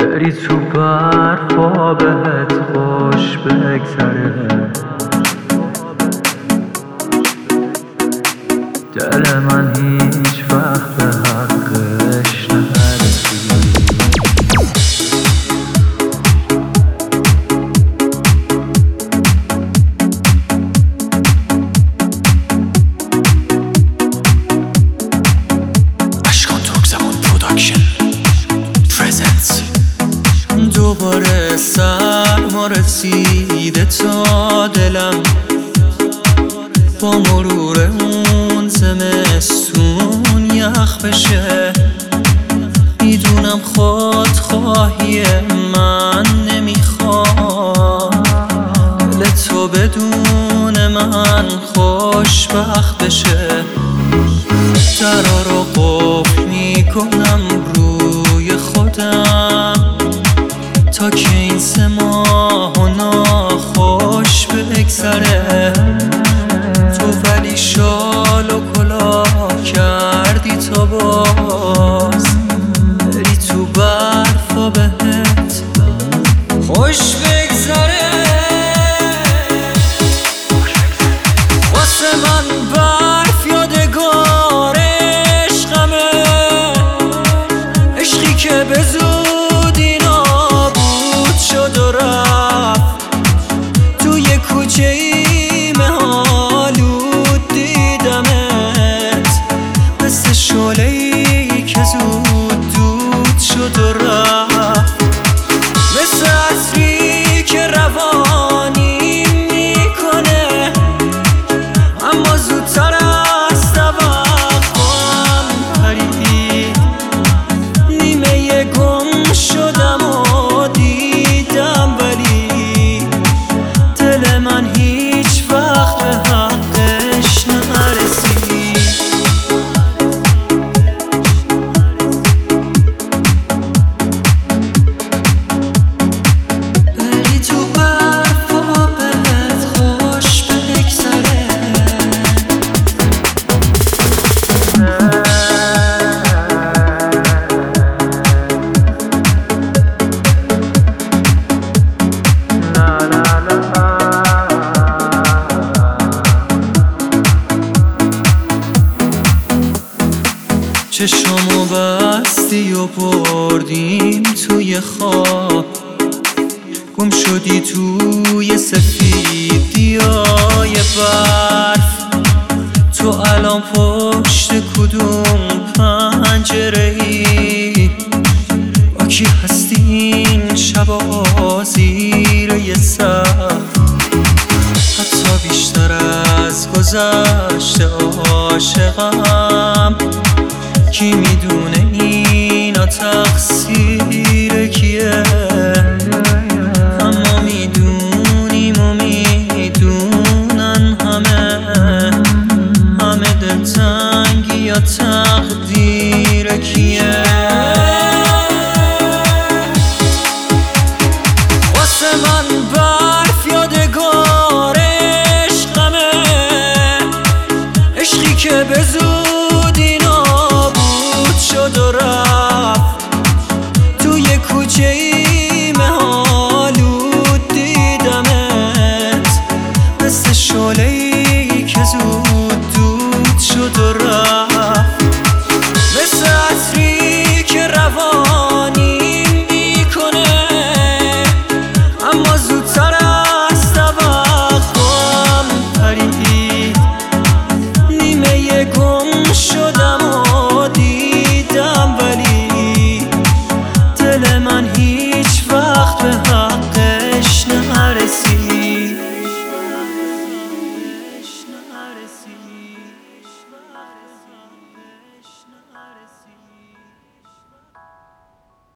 بری تو برفا بهت خوش بگذره، دل من هیچ وقت به حقش نرسید. دوباره سرما رسیده تا دلم، با مرور اون زمستون یخ بشه. میدونم خودخواهی من نمیخواد دل تو بدون من خوشبخت بشه. درا رو قفل میکنم روی خودم تا که این 3 ماه و ناخوش بگذره. تو ولی شال و کلاه کردی تا باز بری تو برف و بهت خوش بگذره. واسه من برف یادگار عشقمه، عشقی که به زودی نابود شد و رفت. توی کوچه ای مه‌آلود دیدمت، مثل شعله‌ای که زود دود شد و رفت. مثل عطری که روانی میکنه اما زودتر از توقعم پرید. نیمه گم شدم و دیدم ولی دل من هیچ وقت به حقش نرسید. بری تو برف و بهت خوش بگذره. چشمو بستی و بردیم توی خواب، گم شدی توی سفیدیای برف. تو الان پشت کدوم پنجره‌ای؟ با کی هستی این شبا زیر یه سقف؟ حتی بیشتر از گذشته عاشقم، کی میدونه اینا تقصیر